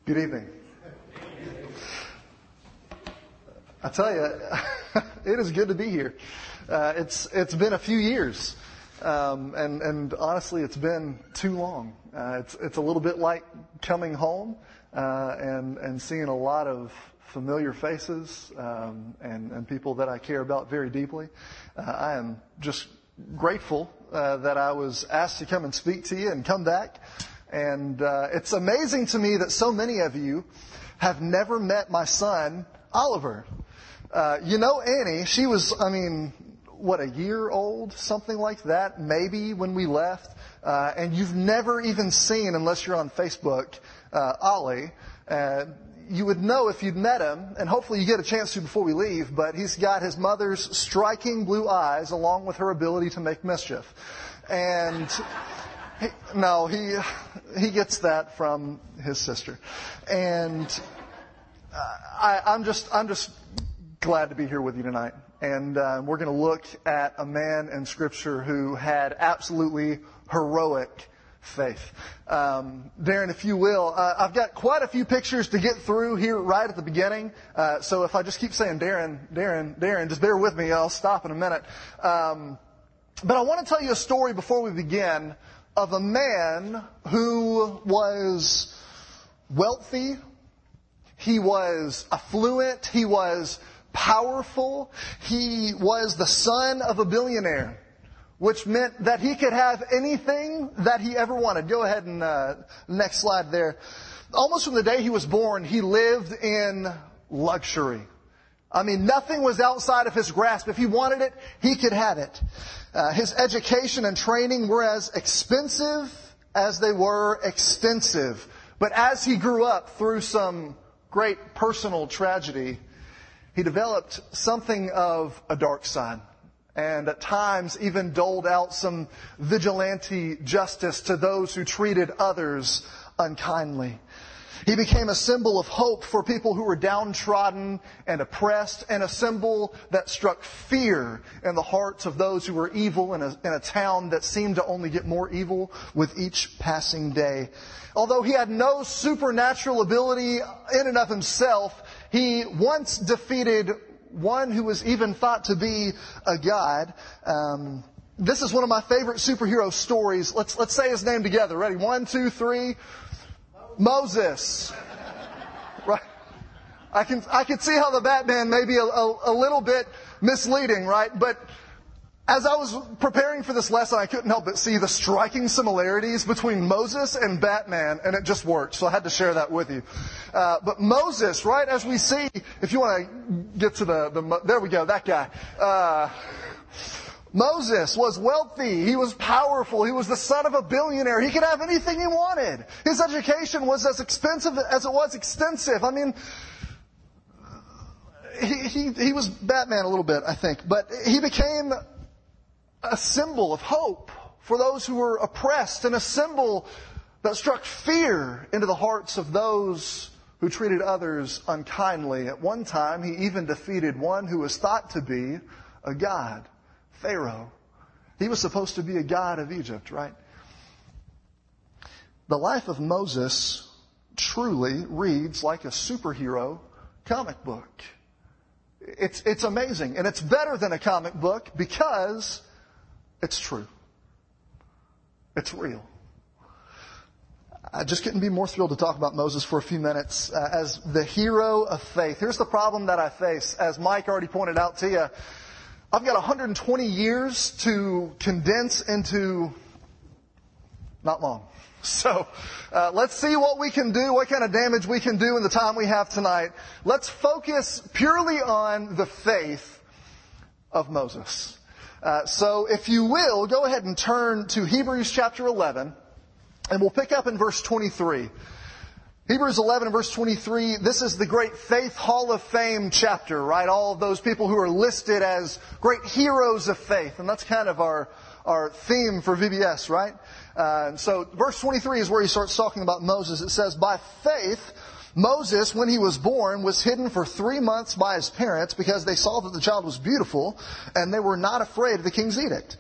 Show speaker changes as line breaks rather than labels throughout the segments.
Good evening. I tell you, it is good to be here. It's been a few years, and honestly, it's been too long. It's a little bit like coming home and seeing a lot of familiar faces and people that I care about very deeply. I am just grateful that I was asked to come and speak to you and come back. And it's amazing to me that so many of you have never met my son, Oliver. You know Annie, she was, a year old, something like that, maybe, when we left. And you've never even seen, unless you're on Facebook, Ollie. You would know if you'd met him, and hopefully you get a chance to before we leave, but he's got his mother's striking blue eyes along with her ability to make mischief. And he gets that from his sister. And I'm just glad to be here with you tonight. And we're going to look at a man in Scripture who had absolutely heroic faith. Darren, if you will, I've got quite a few pictures to get through here right at the beginning. So if I just keep saying Darren, just bear with me. I'll stop in a minute. But I want to tell you a story before we begin of a man who was wealthy, he was affluent, he was powerful, he was the son of a billionaire, which meant that he could have anything that he ever wanted. Go ahead and next slide there. Almost from the day he was born, he lived in luxury. Nothing was outside of his grasp. If he wanted it, he could have it. His education and training were as expensive as they were extensive. But as he grew up through some great personal tragedy, he developed something of a dark side. And at times even doled out some vigilante justice to those who treated others unkindly. He became a symbol of hope for people who were downtrodden and oppressed, and a symbol that struck fear in the hearts of those who were evil in a town that seemed to only get more evil with each passing day. Although he had no supernatural ability in and of himself, he once defeated one who was even thought to be a god. This is one of my favorite superhero stories. Let's say his name together. Ready? 1, 2, 3. Moses. Right. I can see how the Batman may be a little bit misleading, right? But as I was preparing for this lesson, I couldn't help but see the striking similarities between Moses and Batman, and it just worked. So I had to share that with you. But Moses, right, as we see, if you want to get to there we go, that guy. Moses was wealthy, he was powerful, he was the son of a billionaire, he could have anything he wanted. His education was as expensive as it was extensive. He was Batman a little bit, I think, but he became a symbol of hope for those who were oppressed, and a symbol that struck fear into the hearts of those who treated others unkindly. At one time, he even defeated one who was thought to be a god. Pharaoh. He was supposed to be a god of Egypt, right? The life of Moses truly reads like a superhero comic book. It's amazing, and it's better than a comic book because it's true. It's real. I just couldn't be more thrilled to talk about Moses for a few minutes as the hero of faith. Here's the problem that I face, as Mike already pointed out to you. I've got 120 years to condense into not long. So let's see what we can do, what kind of damage we can do in the time we have tonight. Let's focus purely on the faith of Moses. So if you will, go ahead and turn to Hebrews chapter 11, and we'll pick up in verse 23. Hebrews 11 and verse 23, this is the great Faith Hall of Fame chapter, right? All of those people who are listed as great heroes of faith. And that's kind of our theme for VBS, right? And so verse 23 is where he starts talking about Moses. It says, by faith, Moses, when he was born, was hidden for 3 months by his parents because they saw that the child was beautiful, and they were not afraid of the king's edict.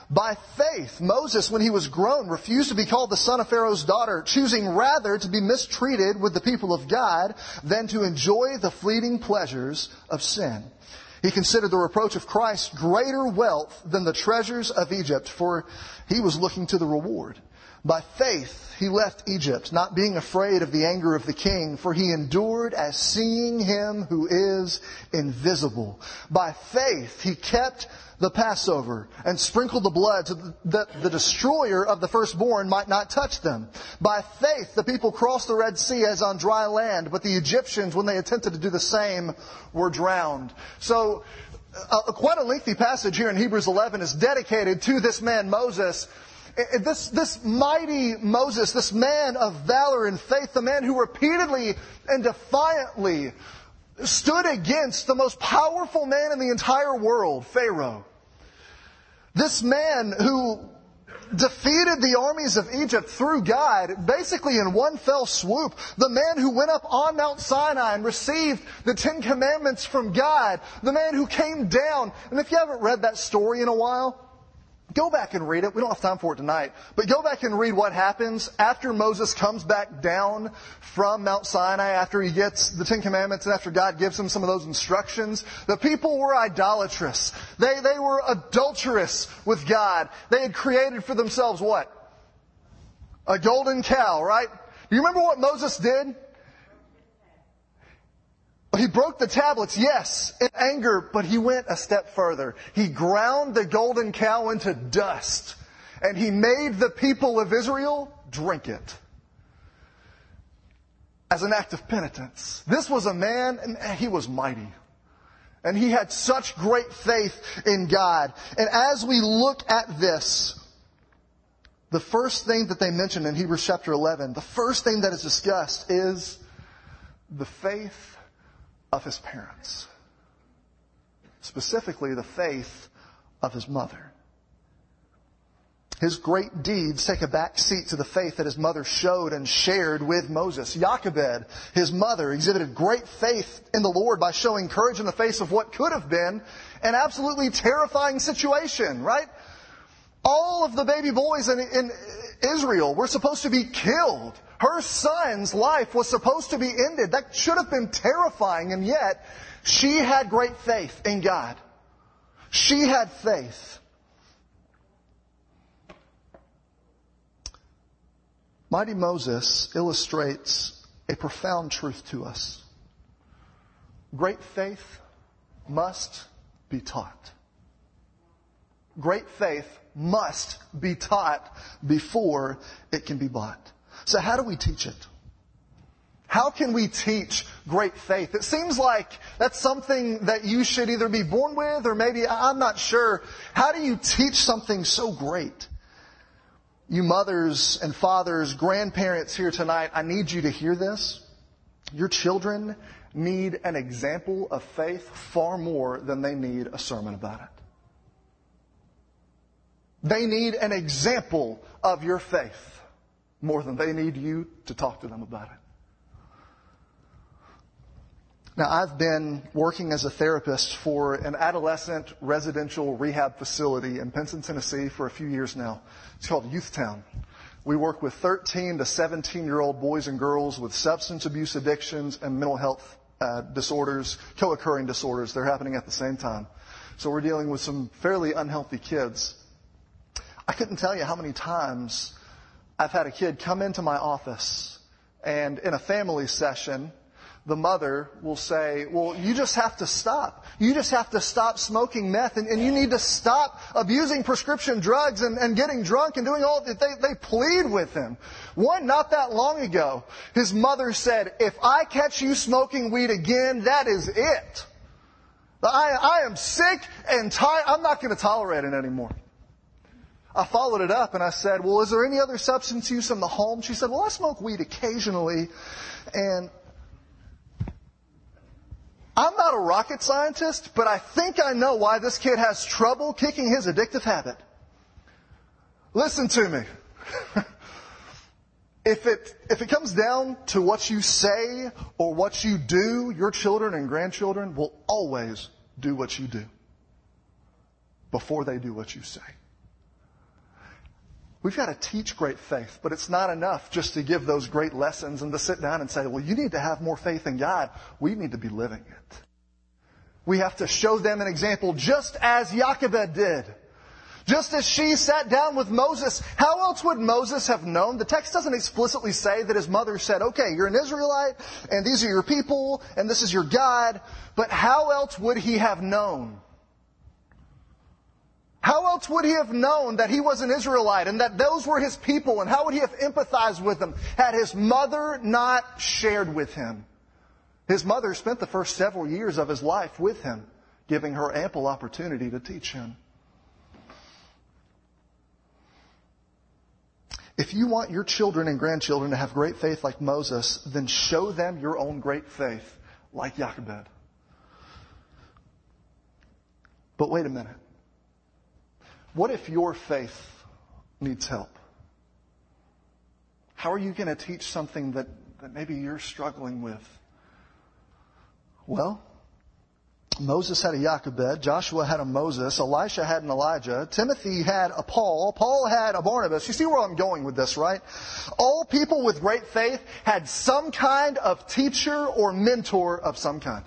By faith, Moses, when he was grown, refused to be called the son of Pharaoh's daughter, choosing rather to be mistreated with the people of God than to enjoy the fleeting pleasures of sin. He considered the reproach of Christ greater wealth than the treasures of Egypt, for he was looking to the reward. By faith, he left Egypt, not being afraid of the anger of the king, for he endured as seeing him who is invisible. By faith, he kept the Passover and sprinkled the blood so that the destroyer of the firstborn might not touch them. By faith, the people crossed the Red Sea as on dry land, but the Egyptians, when they attempted to do the same, were drowned. So, quite a lengthy passage here in Hebrews 11 is dedicated to this man, Moses. This mighty Moses, this man of valor and faith, the man who repeatedly and defiantly stood against the most powerful man in the entire world, Pharaoh. This man who defeated the armies of Egypt through God, basically in one fell swoop. The man who went up on Mount Sinai and received the Ten Commandments from God. The man who came down. And if you haven't read that story in a while, go back and read it. We don't have time for it tonight. But go back and read what happens after Moses comes back down from Mount Sinai, after he gets the Ten Commandments and after God gives him some of those instructions. The people were idolatrous. They were adulterous with God. They had created for themselves what? A golden cow, right? Do you remember what Moses did? He broke the tablets, yes, in anger, but he went a step further. He ground the golden cow into dust, and he made the people of Israel drink it as an act of penitence. This was a man, and he was mighty. And he had such great faith in God. And as we look at this, the first thing that they mention in Hebrews chapter 11, the first thing that is discussed is the faith of his parents. Specifically, the faith of his mother. His great deeds take a back seat to the faith that his mother showed and shared with Moses. Jochebed, his mother, exhibited great faith in the Lord by showing courage in the face of what could have been an absolutely terrifying situation, right? All of the baby boys in Israel were supposed to be killed. Her son's life was supposed to be ended. That should have been terrifying, and yet she had great faith in God. She had faith. Mighty Moses illustrates a profound truth to us. Great faith must be taught. Great faith must be taught before it can be bought. So how do we teach it? How can we teach great faith? It seems like that's something that you should either be born with or maybe, I'm not sure. How do you teach something so great? You mothers and fathers, grandparents here tonight, I need you to hear this. Your children need an example of faith far more than they need a sermon about it. They need an example of your faith more than they need you to talk to them about it. Now, I've been working as a therapist for an adolescent residential rehab facility in Pinson, Tennessee for a few years now. It's called Youthtown. We work with 13 to 17-year-old boys and girls with substance abuse addictions and mental health disorders, co-occurring disorders. They're happening at the same time. So we're dealing with some fairly unhealthy kids. I couldn't tell you how many times I've had a kid come into my office, and in a family session, the mother will say, well, you just have to stop. You just have to stop smoking meth, and you need to stop abusing prescription drugs and getting drunk and doing all that. They plead with him. One, not that long ago, his mother said, if I catch you smoking weed again, that is it. I am sick and tired. I'm not going to tolerate it anymore. I followed it up and I said, well, is there any other substance use in the home? She said, well, I smoke weed occasionally. And I'm not a rocket scientist, but I think I know why this kid has trouble kicking his addictive habit. Listen to me. If it comes down to what you say or what you do, your children and grandchildren will always do what you do before they do what you say. We've got to teach great faith, but it's not enough just to give those great lessons and to sit down and say, well, you need to have more faith in God. We need to be living it. We have to show them an example, just as Jochebed did. Just as she sat down with Moses, how else would Moses have known? The text doesn't explicitly say that his mother said, okay, you're an Israelite, and these are your people, and this is your God. But how else would he have known? How else would he have known that he was an Israelite and that those were his people? And how would he have empathized with them had his mother not shared with him? His mother spent the first several years of his life with him, giving her ample opportunity to teach him. If you want your children and grandchildren to have great faith like Moses, then show them your own great faith like Jochebed. But wait a minute. What if your faith needs help? How are you going to teach something that maybe you're struggling with? Well, Moses had a Jochebed, Joshua had a Moses, Elisha had an Elijah, Timothy had a Paul, Paul had a Barnabas. You see where I'm going with this, right? All people with great faith had some kind of teacher or mentor of some kind.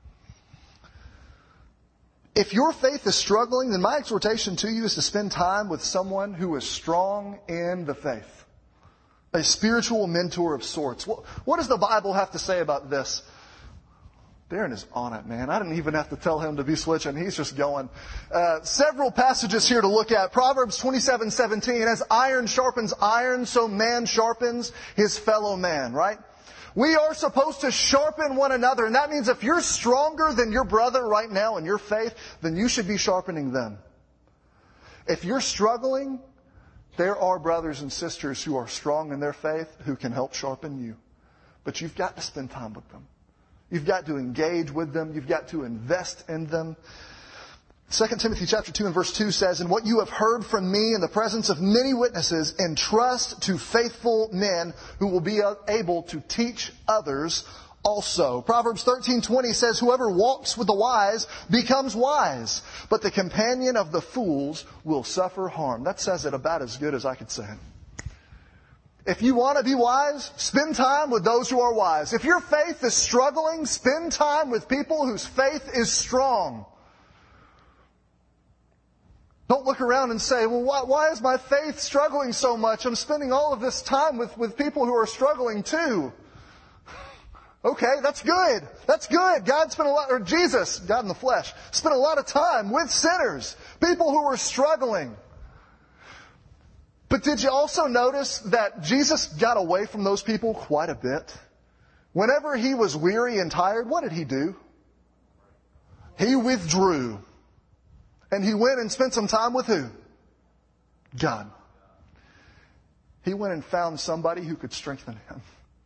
If your faith is struggling, then my exhortation to you is to spend time with someone who is strong in the faith. A spiritual mentor of sorts. What does the Bible have to say about this? Darren is on it, man. I didn't even have to tell him to be switching. He's just going. Several passages here to look at. Proverbs 27:17. As iron sharpens iron, so man sharpens his fellow man, right? We are supposed to sharpen one another. And that means if you're stronger than your brother right now in your faith, then you should be sharpening them. If you're struggling, there are brothers and sisters who are strong in their faith who can help sharpen you. But you've got to spend time with them. You've got to engage with them. You've got to invest in them. 2 Timothy chapter 2 and verse 2 says, and what you have heard from me in the presence of many witnesses, entrust to faithful men who will be able to teach others also. Proverbs 13:20 says, whoever walks with the wise becomes wise, but the companion of the fools will suffer harm. That says it about as good as I could say it. If you want to be wise, spend time with those who are wise. If your faith is struggling, spend time with people whose faith is strong. Don't look around and say, well, why is my faith struggling so much? I'm spending all of this time with people who are struggling too. Okay, that's good. That's good. Jesus, God in the flesh, spent a lot of time with sinners, people who were struggling. But did you also notice that Jesus got away from those people quite a bit? Whenever he was weary and tired, what did he do? He withdrew. And he went and spent some time with who? God. He went and found somebody who could strengthen him.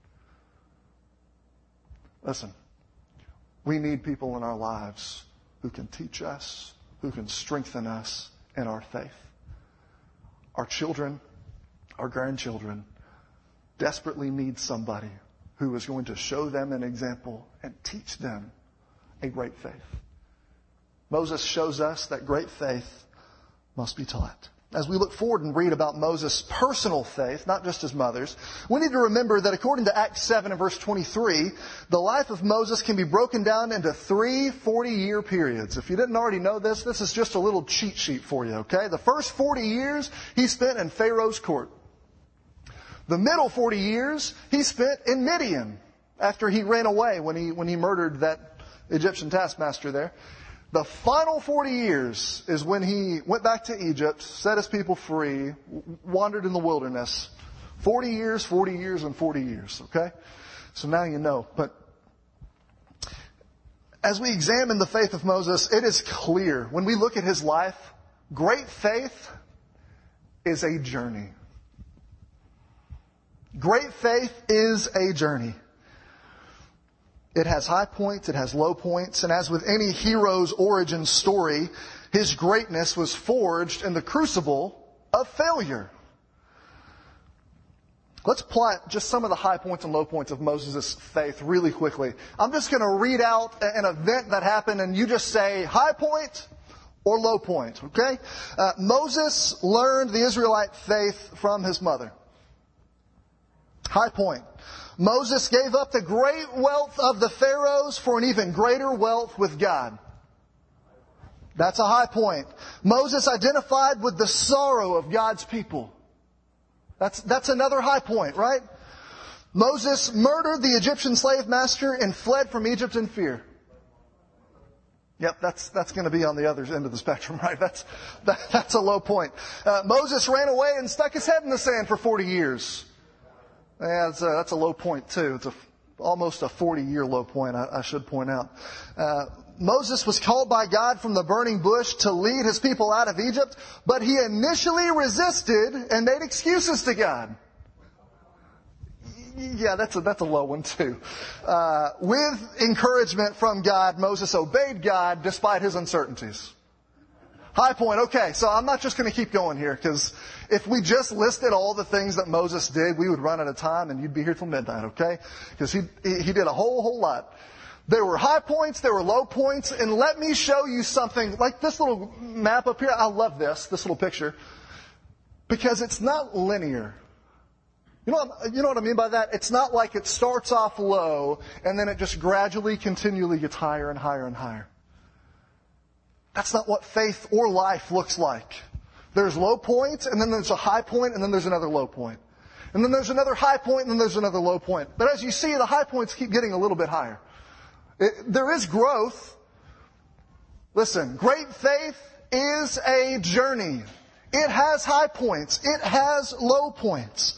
Listen, we need people in our lives who can teach us, who can strengthen us in our faith. Our children, our grandchildren desperately need somebody who is going to show them an example and teach them a great faith. Moses shows us that great faith must be taught. As we look forward and read about Moses' personal faith, not just his mother's, we need to remember that according to Acts 7 and verse 23, the life of Moses can be broken down into 3 40-year periods. If you didn't already know this, this is just a little cheat sheet for you, okay? The first 40 years he spent in Pharaoh's court. The middle 40 years he spent in Midian after he ran away when he murdered that Egyptian taskmaster there. The final 40 years is when he went back to Egypt, set his people free, wandered in the wilderness. 40 years, 40 years, and 40 years, okay? So now you know. But as we examine the faith of Moses, it is clear when we look at his life, great faith is a journey. Great faith is a journey. It has high points, it has low points, and as with any hero's origin story, his greatness was forged in the crucible of failure. Let's plot just some of the high points and low points of Moses' faith really quickly. I'm just going to read out an event that happened, and you just say high point, or low point, okay? Moses learned the Israelite faith from his mother. High point. Moses gave up the great wealth of the pharaohs for an even greater wealth with God. That's a high point. Moses identified with the sorrow of God's people. That's another high point, right? Moses murdered the Egyptian slave master and fled from Egypt in fear. Yep, that's going to be on the other end of the spectrum, right? That's a low point. Moses ran away and stuck his head in the sand for 40 years. Yeah, that's a low point too. It's almost a 40-year low point, I should point out. Moses was called by God from the burning bush to lead his people out of Egypt, but he initially resisted and made excuses to God. Yeah, that's a low one too. With encouragement from God, Moses obeyed God despite his uncertainties. High point. Okay, so I'm not just going to keep going here, because if we just listed all the things that Moses did, we would run out of time and you'd be here till midnight, okay? Because he did a whole lot. There were high points, there were low points, and let me show you something like this little map up here. I love this little picture, because it's not linear. You know what I mean by that? It's not like it starts off low and then it just gradually, continually gets higher and higher and higher. That's not what faith or life looks like. There's low points, and then there's a high point, and then there's another low point. And then there's another high point, and then there's another low point. But as you see, the high points keep getting a little bit higher. There is growth. Listen, great faith is a journey. It has high points. It has low points.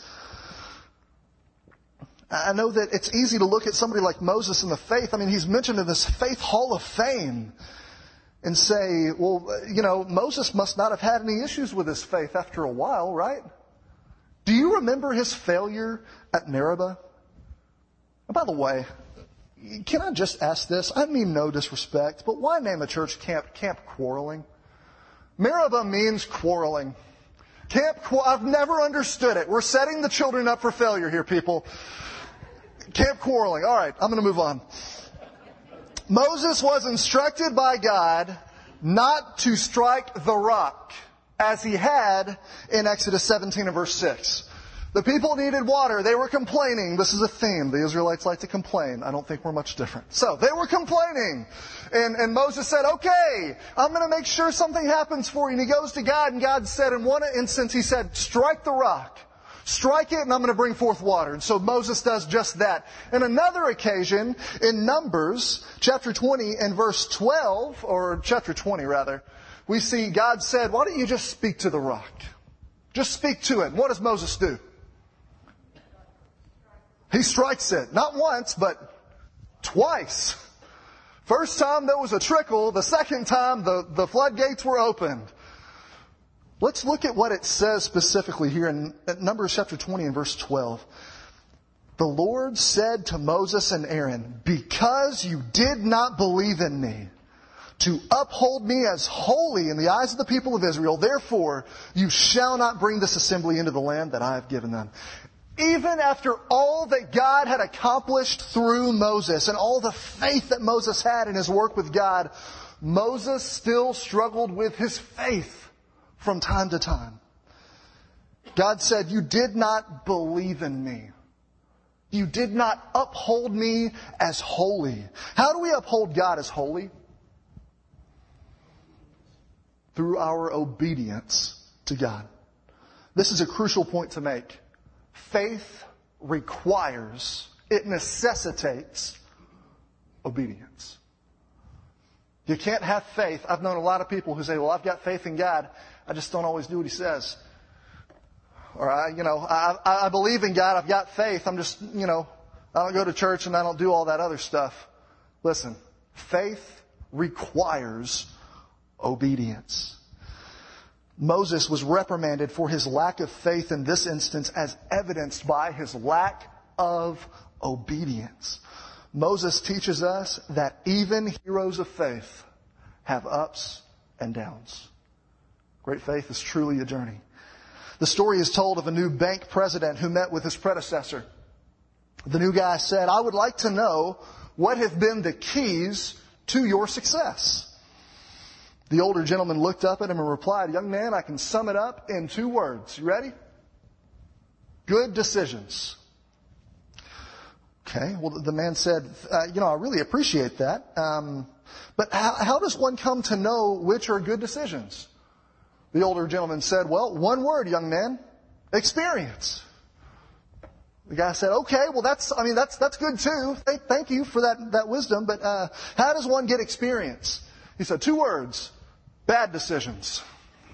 I know that it's easy to look at somebody like Moses in the faith. I mean, he's mentioned in this Faith Hall of Fame and say, well, Moses must not have had any issues with his faith after a while, right? Do you remember his failure at Meribah? And by the way, can I just ask this? I mean no disrespect, but why name a church Camp Quarreling? Meribah means quarreling. I've never understood it. We're setting the children up for failure here, people. Camp Quarreling. All right, I'm going to move on. Moses was instructed by God not to strike the rock, as he had in Exodus 17 and verse 6. The people needed water. They were complaining. This is a theme. The Israelites like to complain. I don't think we're much different. So they were complaining. And Moses said, okay, I'm going to make sure something happens for you. And he goes to God, and God said, in one instance, he said, strike the rock. Strike it, and I'm going to bring forth water. And so Moses does just that. In another occasion, in Numbers, chapter 20 and verse 12, or chapter 20 rather, we see God said, why don't you just speak to the rock? Just speak to it. What does Moses do? He strikes it. Not once, but twice. First time there was a trickle. The second time the floodgates were opened. Let's look at what it says specifically here in Numbers chapter 20 and verse 12. The Lord said to Moses and Aaron, because you did not believe in me to uphold me as holy in the eyes of the people of Israel, therefore you shall not bring this assembly into the land that I have given them. Even after all that God had accomplished through Moses and all the faith that Moses had in his work with God, Moses still struggled with his faith from time to time. God said, you did not believe in me. You did not uphold me as holy. How do we uphold God as holy? Through our obedience to God. This is a crucial point to make. Faith requires, it necessitates obedience. You can't have faith. I've known a lot of people who say, well, I've got faith in God. I just don't always do what He says. Or, I believe in God. I've got faith. I'm just, I don't go to church and I don't do all that other stuff. Listen, faith requires obedience. Moses was reprimanded for his lack of faith in this instance as evidenced by his lack of obedience. Moses teaches us that even heroes of faith have ups and downs. Great faith is truly a journey. The story is told of a new bank president who met with his predecessor. The new guy said, I would like to know what have been the keys to your success. The older gentleman looked up at him and replied, "Young man, I can sum it up in 2 words. You ready? Good decisions." Okay, well, the man said, I really appreciate that. But how does one come to know which are good decisions? The older gentleman said, "Well, 1 word, young man, experience." The guy said, "Okay, well, that's good too. Thank you for that wisdom. But how does one get experience?" He said, 2 words, bad decisions.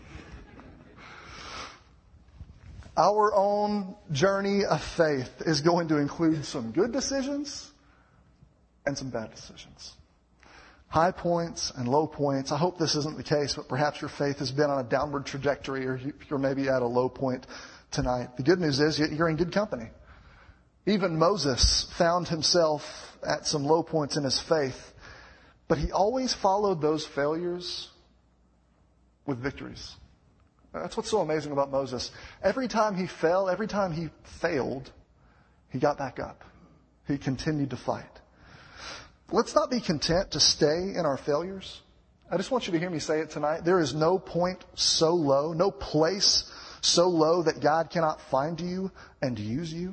Our own journey of faith is going to include some good decisions and some bad decisions. High points and low points. I hope this isn't the case, but perhaps your faith has been on a downward trajectory, or you're maybe at a low point tonight. The good news is you're in good company. Even Moses found himself at some low points in his faith, but he always followed those failures with victories. That's what's so amazing about Moses. Every time he fell, every time he failed, he got back up. He continued to fight. Let's not be content to stay in our failures. I just want you to hear me say it tonight. There is no point so low, no place so low that God cannot find you and use you.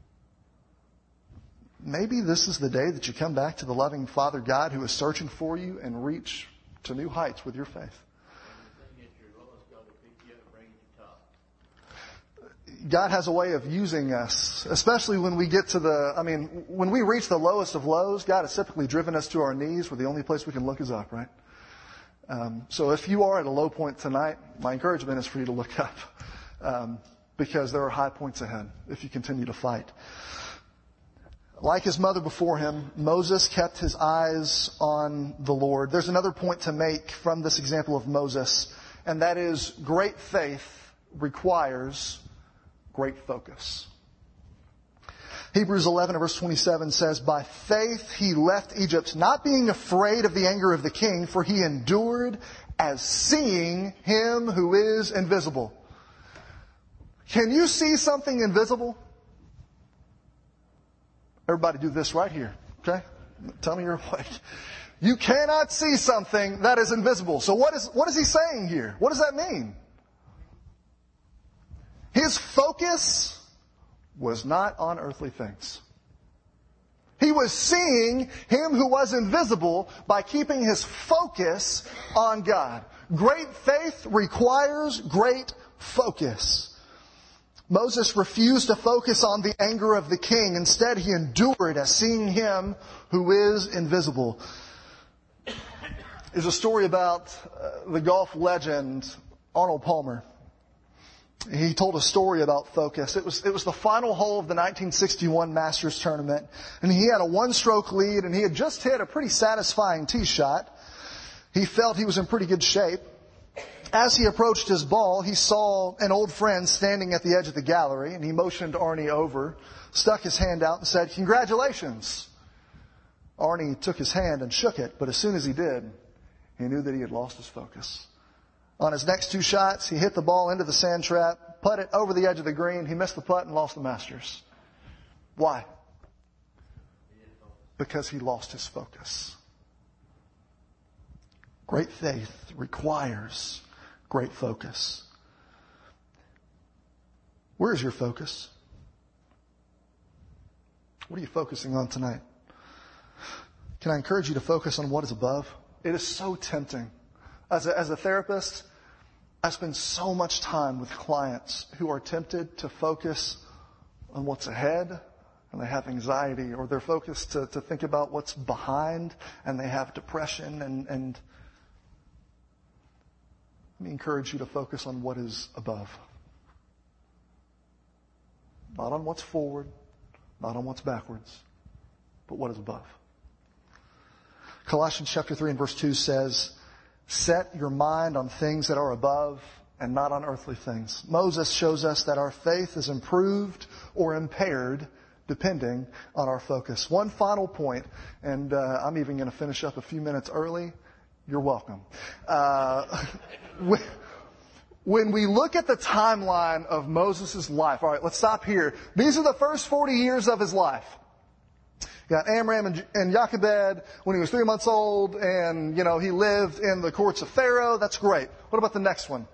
Maybe this is the day that you come back to the loving Father God who is searching for you and reach to new heights with your faith. God has a way of using us, especially when we get to when we reach the lowest of lows, God has typically driven us to our knees where the only place we can look is up, right? So if you are at a low point tonight, my encouragement is for you to look up, because there are high points ahead if you continue to fight. Like his mother before him, Moses kept his eyes on the Lord. There's another point to make from this example of Moses, and that is great faith requires great focus. Hebrews 11 verse 27 says, "By faith he left Egypt, not being afraid of the anger of the king, for he endured as seeing him who is invisible." Can you see something invisible? Everybody do this right here, okay? Tell me you're awake. You cannot see something that is invisible. So what is he saying here? What does that mean? His focus was not on earthly things. He was seeing him who was invisible by keeping his focus on God. Great faith requires great focus. Moses refused to focus on the anger of the king. Instead, he endured as seeing him who is invisible. There's a story about the golf legend Arnold Palmer. He told a story about focus. It was the final hole of the 1961 Masters tournament, and he had a 1-stroke lead, and he had just hit a pretty satisfying tee shot. He felt he was in pretty good shape. As he approached his ball, he saw an old friend standing at the edge of the gallery, and he motioned Arnie over, stuck his hand out, and said, "Congratulations." Arnie took his hand and shook it, but as soon as he did, he knew that he had lost his focus. On his next 2 shots, he hit the ball into the sand trap, put it over the edge of the green. He missed the putt and lost the Masters. Why? Because he lost his focus. Great faith requires great focus. Where is your focus? What are you focusing on tonight? Can I encourage you to focus on what is above? It is so tempting. As a therapist, I spend so much time with clients who are tempted to focus on what's ahead, and they have anxiety, or they're focused to think about what's behind, and they have depression. And let me encourage you to focus on what is above. Not on what's forward, not on what's backwards, but what is above. Colossians chapter 3 and verse 2 says, "Set your mind on things that are above and not on earthly things." Moses shows us that our faith is improved or impaired depending on our focus. One final point, and I'm even going to finish up a few minutes early. You're welcome. When we look at the timeline of Moses' life, all right, let's stop here. These are the first 40 years of his life. You got Amram and Jochebed when he was 3 months old, and, he lived in the courts of Pharaoh. That's great. What about the next one?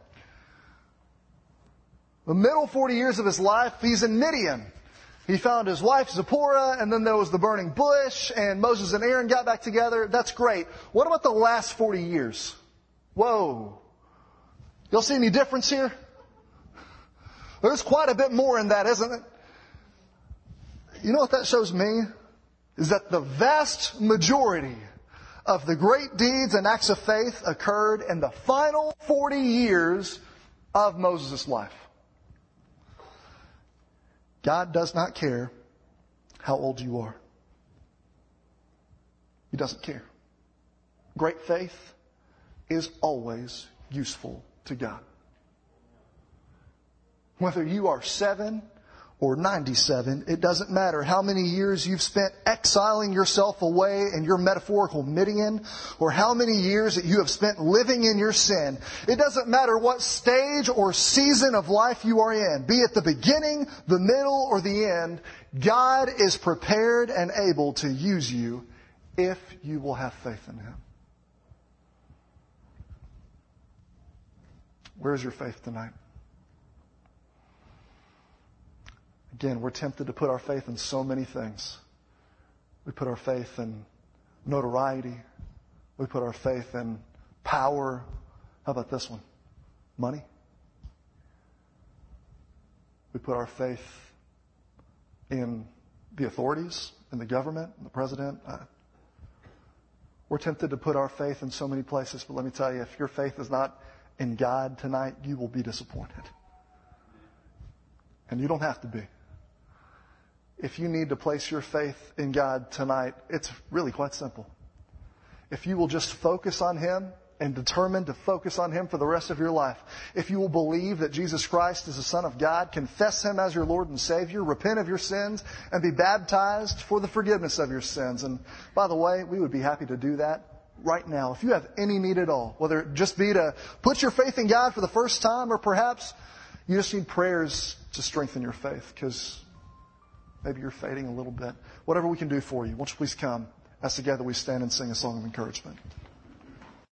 The middle 40 years of his life, he's in Midian. He found his wife Zipporah, and then there was the burning bush, and Moses and Aaron got back together. That's great. What about the last 40 years? Whoa. Y'all see any difference here? There's quite a bit more in that, isn't it? You know what that shows me? Is that the vast majority of the great deeds and acts of faith occurred in the final 40 years of Moses' life. God does not care how old you are. He doesn't care. Great faith is always useful to God. Whether you are 7 or 97, it doesn't matter how many years you've spent exiling yourself away in your metaphorical Midian, or how many years that you have spent living in your sin. It doesn't matter what stage or season of life you are in, be it the beginning, the middle, or the end. God is prepared and able to use you if you will have faith in Him. Where's your faith tonight? Again, we're tempted to put our faith in so many things. We put our faith in notoriety. We put our faith in power. How about this one? Money. We put our faith in the authorities, in the government, in the president. We're tempted to put our faith in so many places, but let me tell you, if your faith is not in God tonight, you will be disappointed. And you don't have to be. If you need to place your faith in God tonight, it's really quite simple. If you will just focus on Him and determine to focus on Him for the rest of your life, if you will believe that Jesus Christ is the Son of God, confess Him as your Lord and Savior, repent of your sins, and be baptized for the forgiveness of your sins. And by the way, we would be happy to do that right now. If you have any need at all, whether it just be to put your faith in God for the first time, or perhaps you just need prayers to strengthen your faith because maybe you're fading a little bit. Whatever we can do for you, won't you please come as together we stand and sing a song of encouragement.